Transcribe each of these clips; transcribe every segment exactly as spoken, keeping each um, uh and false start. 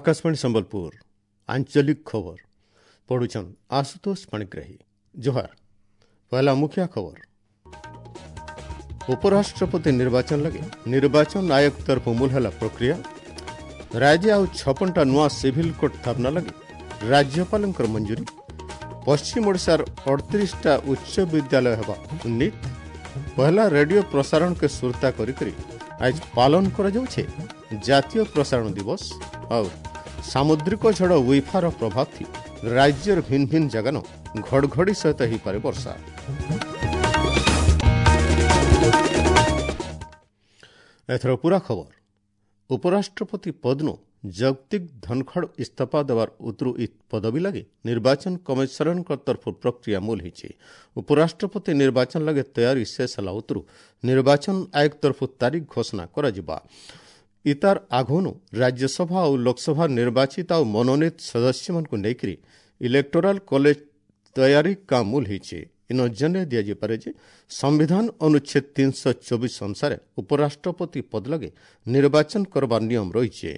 आकाशवाणी संबलपुर आंचलिक खबर पढ़ुछन आशुतोष पाणिग्राही। जोहार। पहला मुखिया खबर। उपराष्ट्रपति निर्वाचन लगे निर्वाचन आयोग तरफ मूलहला प्रक्रिया। राज्य आउ छपनटा नुआ सिविल कोर्ट स्थापना लगे राज्यपाल मंजूरी। पश्चिम ओडिशार अड़तीसटा उच्च विद्यालय हेबा उन्नीत। पहला रेडियो प्रसारण के सुरता करी करी आज पालन करा जाउछे जातीय प्रसारण दिवस। और सामुद्रिक झड़ उइफार प्रभाव थी राज्यर भिन्न भिन्न जगन घड़घड़ी सहित ही पारे वर्षा। एथर पूरा खबर। उपराष्ट्रपति पदनु जगतिक धनखड़ इस्तीफा देवार उतरु पदवी लगे निर्वाचन कमिशनर तरफ प्रक्रिया मूल होती। उपराष्ट्रपति निर्वाचन लगे तैयारी शेष है उतरु निर्वाचन आयोग तरफ तारीख घोषणा करा। इतार आघनु राज्यसभा और लोकसभा निर्वाचित और मनोनीत सदस्य मन को लेकर इलेक्टोराल कॉलेज तैयारी का मूल होती। इन जन दिजापे जे संविधान अनुच्छेद तीन सौ चौबीस अनुसार उपराष्ट्रपति पद लगे निर्वाचन करबार नियम रही।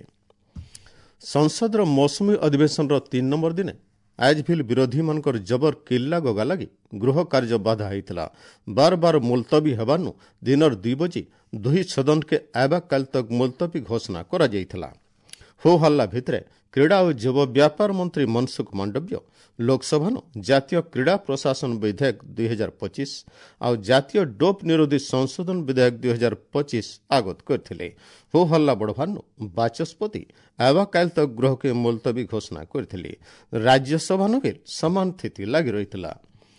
संसदर मौसुमी अधिवेशन तीन नंबर दिन आज भी विरोधी मानकर जबर किल्ला गगा लगी गृह कार्य बाधा होता। बार बार मुलतवी हेबानु दिनर दुई बजे दुई सदन के आबा काल तक मुलतवी घोषणा करा जायथिला। हो हल्ला भितरे क्रीड़ा और युव व्यापार मंत्री मनसुख मांडव्य लोकसभा जातीय क्रीड़ा प्रशासन विधेयक दुई हजार पचीस और जातीय डोप निरोधी संशोधन विधेयक दुई हजार पचीस आगत करथिले। हो हल्ला बढ़वानु बाचस्पति आवा काल तक गृह के मुलतवी घोषणा करथिले। राज्यसभा भी समान स्थिति लगी रही।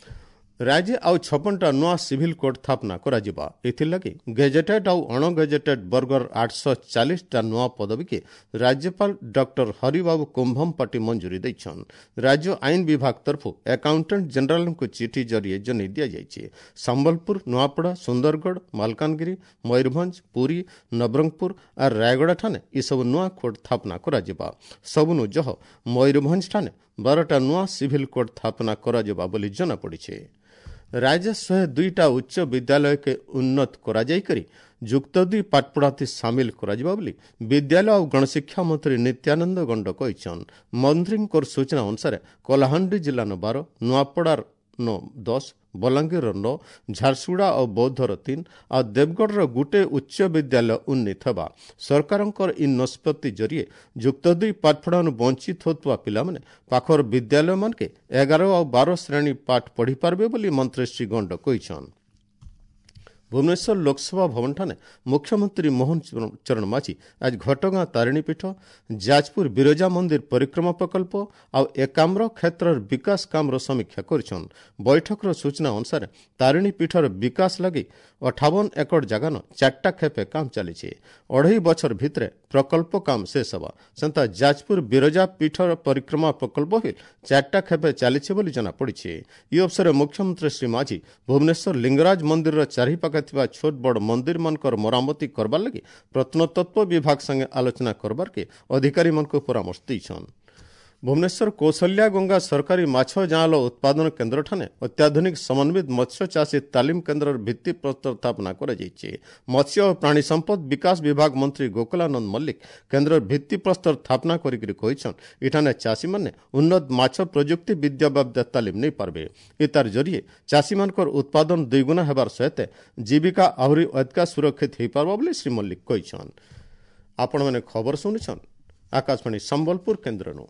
राज्य आउ छपनटा नुआ सिविल कोर्ट स्थापना करा जिबा। एथिलागि गेजेटेड आउ अणगेजेटेड वर्गर आठ सौ चालीस टा नुआ पदवी के राज्यपाल डॉक्टर हरिबाबू कुंभम पाटी मंजूरी दैछन। राज्य आईन विभाग तरफ अकाउंटेंट जनरल को चिठी जरिए जन दिया जाइए। संबलपुर, नुआपड़ा, सुंदरगढ़, मालकानगिरी, मयूरभंज, पुरी, नवरंगपुर और रायगढ़ ठाने ई सब नुआ कोर्ट स्थापना करा जिबा। सबनु जह मयूरभंज ठाने बारटा नुआ सिविल कोर्ट स्थापना करा जिबा बोली जना पड़िछे। राज्य शहे दुईटा उच्च विद्यालय के उन्नत करा जाई करी जुक्त दुई पाठपढ़ाती सामिल करा जिबा बोली विद्यालय और गणशिक्षा मंत्री नित्यानंद गंड कहिछन। मंत्री सूचना अनुसार कलाहांडी जिला न बार, नुआपड़ार न दस, बलांगीर नौ, झारसुगुड़ा और बौद्धर तीन और देवगढ़ गुटे उच्च विद्यालय उन्नीत हवा। सरकार इन निष्पत्ति जरिए जुक्त दुई पाठपढ़ानु वंचित होता पिला माने पाखर विद्यालय मान के एगार और बार श्रेणी पाठ पढ़ी पारबे बोली मंत्री श्री गंड कहिछन। भुवनेश्वर लोकसभा भवन ठाने मुख्यमंत्री मोहन चरण माझी आज घटगां तारिणीपीठ, जाजपुर बिरजा मंदिर परिक्रमा प्रकल्प और एकाम्र क्षेत्र विकास काम समीक्षा करिछन। बैठकर सूचना अनुसार तारिणीपीठर विकास लगी अठावन एकड़ जगान चार्टा खेपे काम चली। अढ़ई बछर भितरे प्रकल्प काम शेष हवा। सेंता जाजपुर बिरजा पीठर परिक्रमा प्रकल्प भी चार्टा खेपे चली जना पड़ी। ई अवसर मुख्यमंत्री श्री माझी भुवनेश्वर लिंगराज मंदिर चारिपाखे छोट बड़ मंदिर मानकर मरामती करबार लगी प्रत्नतत्व विभाग संगे आलोचना करबार के अधिकारी मन को परामर्श दैछन। भुवनेश्वर कौशल्या गंगा सरकारी माछ जाल उत्पादन केन्द्र ठाने अत्याधुनिक समन्वित मत्स्य चाषी तालीम केन्द्र भित्ति प्रस्तर स्थापना कर मत्स्य और प्राणी संपद विकास विभाग मंत्री गोकुलानंद मल्लिक केन्द्र भित्ति प्रस्तर स्थापना करिछन। इठाने चाषी माने उन्नत माछ प्रजुक्ति विद्या बाबद तालीम नहीं पारबे। इतार जरिए चाषी मानकर उत्पादन दुईगुना हेबार सहित जीविका आहरी अधिक सुरक्षित हो पारबा बोली श्री मल्लिक कहिछन। आपण माने खबर सुनिछन आकाशवाणी संबलपुर केन्द्रनु।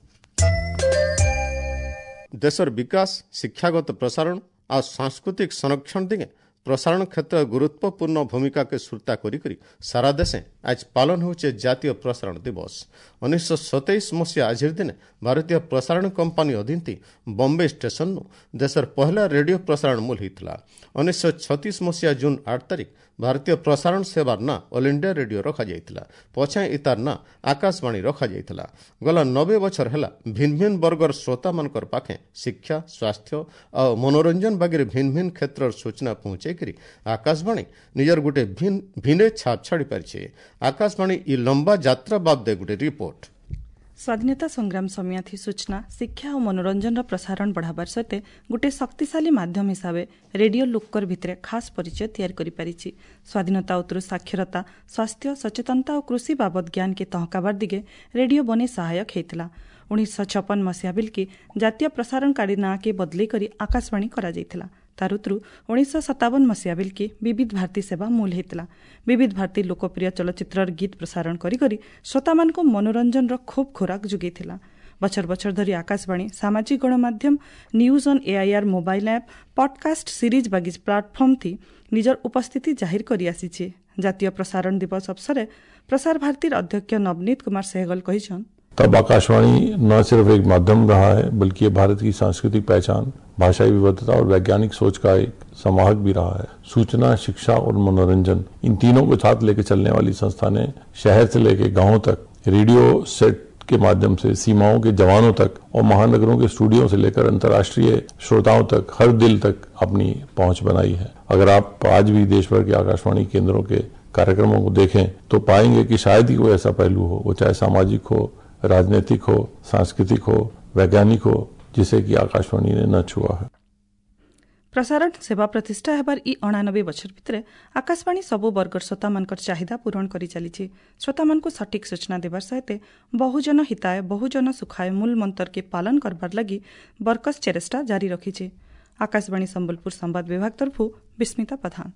देशर विकास, शिक्षागत प्रसारण और सांस्कृतिक संरक्षण दिगे प्रसारण क्षेत्र गुरुत्वपूर्ण भूमिका के सुरता करी करी सारा देशे आज पालन होचे जातीय प्रसारण दिवस। उन्नीस सौ सतैश मसीहा आज दिन भारतीय प्रसारण कंपानी अधीन बॉम्बे स्टेशन नु देशर पहला रेडियो प्रसारण मूल होता। उन्नीस सौ छत्तीस मसीहा जून आठ तारीख भारतीय प्रसारण सेवार ना ऑल इंडिया रेडियो रखा जाइतिला। पछा इतार ना आकाशवाणी रखा जाइतिला। गला नब्बे बछर हेला भिन्न भिन्न वर्गर श्रोता मानकर पाखे शिक्षा, स्वास्थ्य और मनोरंजन बागे भिन्न भिन्न क्षेत्र सूचना पहुंचे करी आकाशवाणी निजर गुटे भिन्न भिन्ने छाप छाड़ी पारिछे। आकाशवाणी ई लंबा यात्रा बाबदे गुटे रिपोर्ट। स्वाधीनता संग्राम समयाथी सूचना शिक्षा और मनोरंजन प्रसारण बढ़ावार सहित गोटे शक्तिशाली माध्यम हिसाब से रेडियो लोकर भितर खास परिचय तैयार करि पारिछि। स्वाधीनता उत्तर साक्षरता स्वास्थ्य सचेतनता और कृषि बाबद ज्ञान के तहकाबार दिगे रेडियो बने सहायक होता। उन्नीस छप्पन मसीहा बिल्कि जातीय प्रसारणकारी ना के बदली करी आकाशवाणी करा जाइथिला। तारुत्रु उन्नीस सतावन मसीहा बिल्कि विविध भारती सेवा मूल होता। विविध भारती लोकप्रिय चलचित्र गीत प्रसारण करी करी श्रोता मान को मनोरंजन खूब खोराक जुगेइथिला। बछर बछर धरी आकाशवाणी सामाजिक गणमाध्यम news on AIR mobile app podcast series बागी प्लाटफर्म थी निजर उपस्थिति जाहिर करी आसीछि। जातीय प्रसारण दिवस अवसर प्रसार भारती अध्यक्ष नवनीत कुमार सहगल कहिछन तब आकाशवाणी न सिर्फ एक माध्यम रहा है बल्कि ये भारत की सांस्कृतिक पहचान, भाषाई विविधता और वैज्ञानिक सोच का एक समाहक भी रहा है। सूचना, शिक्षा और मनोरंजन इन तीनों को साथ लेकर चलने वाली संस्था ने शहर से लेकर गांवों तक रेडियो सेट के माध्यम से सीमाओं के जवानों तक और महानगरों के स्टूडियो से लेकर अंतर्राष्ट्रीय श्रोताओं तक हर दिल तक अपनी पहुंच बनाई है। अगर आप आज भी देश भर के आकाशवाणी केंद्रों के कार्यक्रमों को देखें तो पाएंगे कि शायद ही कोई ऐसा पहलू हो, वो चाहे सामाजिक हो, राजनीतिक हो, सांस्कृतिक हो, वैज्ञानिक हो, जिसे कि आकाशवाणी ने न छुआ है। प्रसारण सेवा प्रतिष्ठा हेबार ई अणानबे बछर भितर आकाशवाणी सबु वर्गर श्रोता मानकर चाहिदा पूरण करि चलिछि। श्रोता मानकु सठिक सूचना देबार सहित बहुजन हिताय बहुजन सुखाय मूल मंत्र के पालन करबार लगी बरकस चेष्टा जारी रखिछि। आकाशवाणी संबलपुर संवाद विभाग तरफु विस्मिता प्रधान।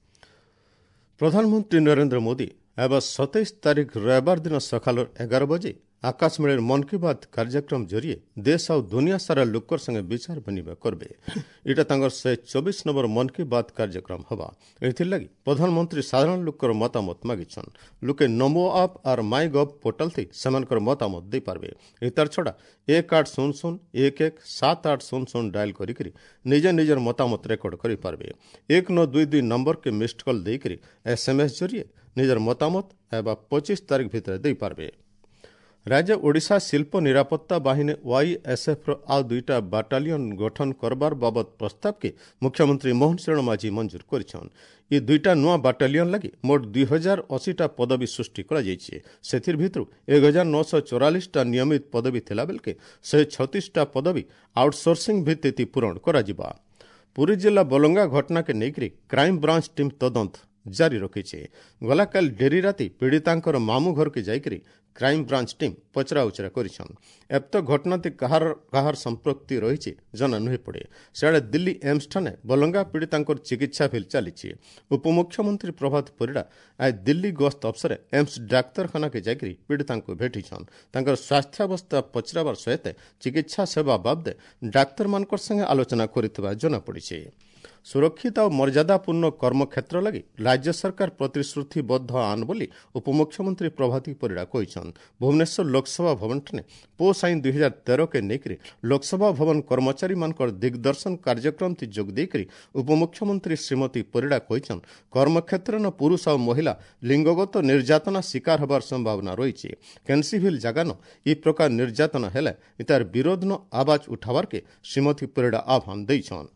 प्रधानमंत्री नरेंद्र मोदी एवं सतैश तारीख रविवार दिन सकाल एगार बजे आकाशवाणी मन की बात कार्यक्रम जरिए देश और दुनिया सारा लोकर संगे विचार विनिमय करबे। इटा तांगर से चौबीस नंबर मन की बात कार्यक्रम हवा। एथिर लगी प्रधानमंत्री साधारण लोकर मतामत मागिछन। लोके नमो ऐप और माई गव पोर्टल थी सेमानकर मतामत दे पारबे। इतार छड़ा एक आठ शून्य शून्य एक एक सात आठ शून्य शून्य डायल करी करी निजे निजर मतामत रेकर्ड करी पारबे। एक नौ दुई दुई नंबर के मिस्ड कॉल दे करी एसएमएस जरिए निजर मतामत एवं पच्चीस तारीख भीतर दे पारबे। राज्य ओडिशा शिल्प निरापत्ता बाहिनी वाईएसएफ आ दुईटा बाटालियन गठन करबार बाबद प्रस्ताव के मुख्यमंत्री मोहन चरण माझी मंजूर करिछन। ये दुईटा नुआ बाटालियन लगी मोट दुई हजार अशीटा पदवी सृष्टि करा जाइछे। सेथिर भितरु एक हजार नौ सौ चौरालीस टा नियमित पदवी थिला बेलके शहे छत्तीस टा पदवी आउटसोर्सिंग भित्ति पूरण करा जिबा। पुरी जिला बलंगा घटना के नेकरी क्राइम ब्रांच टीम तदंत जारी रखिछे। गला काल डेरी राति पीड़ितांकर मामू घर के जाइकरी क्राइम ब्रांच टीम पचरा उचरा करिछन। एब तो घटनाती कहार कहार संपृक्ति रही जना नुहे पड़े। सियाड़े दिल्ली एम्स ठाने बलंगा पीड़ितांकर चिकित्सा फिल चली। उपमुख्यमंत्री प्रभात परिड़ा आज दिल्ली गस्त अवसर एम्स डाक्तरखाना के जाकरी पीड़िता भेटिछन। तांकर स्वास्थ्यावस्था पचराबार सहित चिकित्सा सेवा बाबदे डाक्तर मानकर संगे आलोचना करितबा जना पड़िछे। सुरक्षित और मर्यादापूर्ण कर्मक्षेत्र लगी राज्य सरकार प्रतिश्रुतिबद्ध आन बोली उपमुख्यमंत्री प्रभाती परिड़ा कहिछन। भुवनेश्वर लोकसभा भवन ठाने पोष आईन दुई हजार तेरह के नेकरी लोकसभा भवन कर्मचारी मानकर दिग्दर्शन कार्यक्रम थी जोग देकरी उपमुख्यमंत्री श्रीमती परिड़ा कहिछन कर्मक्षेत्र न पुरुष और महिला लिंगगत निर्यातना शिकार हबार संभावना रही। कैंसी भी जगान इ प्रकार निर्यातना हेले इतार विरोध न आवाज उठावार के श्रीमती परिड़ा आह्वान देइछन।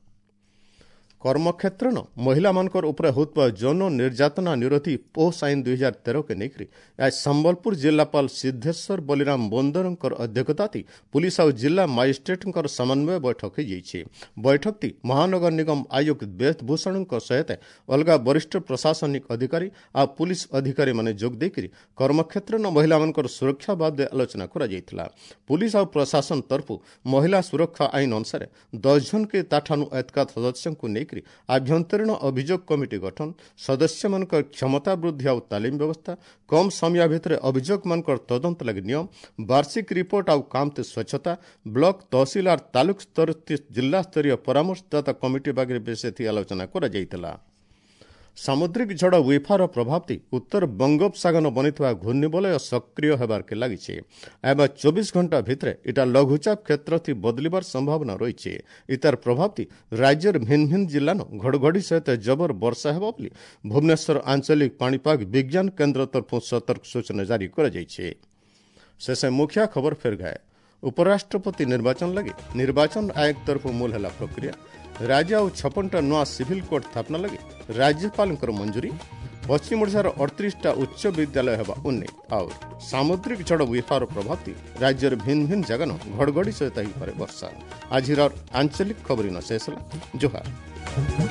कर्मक्षेत्र न महिला मानकर उपरे होतबा जौन निर्यातना निरोधी पोष आईन दुई हजार तेरह के नेकरी आज संबलपुर जिलापाल सिद्धेश्वर बलिराम बोंदरंकर अध्यक्षता थी पुलिस और जिला मजिस्ट्रेट समन्वय बैठक हो बैठक थी महानगर निगम आयुक्त वेदभूषण सहित अलग वरिष्ठ प्रशासनिक अधिकारी आ पुलिस अधिकारी माने जोग देकरी कर्मक्षेत्र न महिला मानकर सुरक्षा बाबद आलोचना करा जायतिला। पुलिस और प्रशासन तरफ महिला सुरक्षा आईन अनुसार दस जन के ताठानु एतका सदस्यों को आभ्यंतरीण अभियोग कमिटी गठन सदस्य मानकर क्षमता वृद्धि और तालीम व्यवस्था कम समय भितर अभियोग मानकर तदंत लगी नियम वार्षिक रिपोर्ट और कामते स्वच्छता ब्लॉक तहसील और तालुक स्तर जिला स्तरीय परामर्शदाता कमिटी बागे विषय आलोचना करा जायतिला। सामुद्रिक झड़ विफार प्रभाव थी उत्तर बंगोपसागर बनी घूर्णिबलय सक्रिय होबार के लगी एवं चौबीस घंटा भितर इटा लघुचाप क्षेत्र थी बदलिबार संभावना रही। इतार प्रभाव थी राज्यर भिन्न भिन्न जिला घड़घड़ी सहित जबर वर्षा हेबा बोली भुवनेश्वर आंचलिक पाणीपाग विज्ञान केन्द्र तरफ सतर्क सूचना जारी कर शेष मुखिया खबर फेर गए। उपराष्ट्रपति निर्वाचन लगी निर्वाचन आयोग तरफ मूल है प्रक्रिया राज्य और छप्पन टा नुआ सिविल कोड स्थापना लगी राज्यपाल मंजूरी पश्चिम ओडिशार अड़तीसटा उच्च विद्यालय हेबा उन्नीत और सामुद्रिक झड़ विहार प्रभाती राज्यर भिन्न भिन्न जगन घड़घड़ी सहित ही वर्षा। आज आंचलिक खबरी न शेष। जोहार।